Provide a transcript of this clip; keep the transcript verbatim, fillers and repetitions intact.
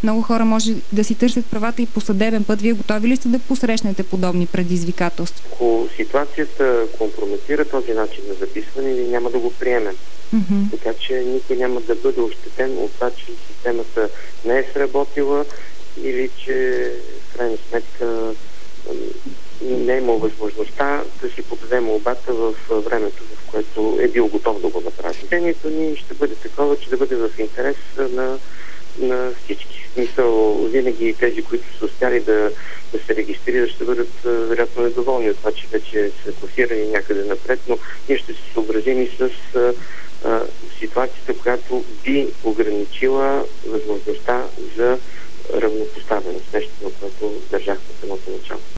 много хора може да си търсят правата и по съдебен път. Вие готови ли сте да посрещнете подобни предизвикателства? Ако ситуацията компрометира този начин на записване, ние няма да го приемем. Mm-hmm. Така че никой няма да бъде ощетен от това, че системата не е сработила или че в крайна сметка не е имал възможността да си подаде молбата в времето, в което е бил готов да го направи. Решението ни ще бъде такова, че да бъде в интерес на, на всички. В смисъл, винаги тези, които са успяли да, да се регистрират, ще бъдат вероятно недоволни от това, че вече са класирани някъде напред, но ние ще се съобразим и с а, а, ситуацията, която би ограничила възможността за равнопоставеност, нещо, на което държахме в самото начало.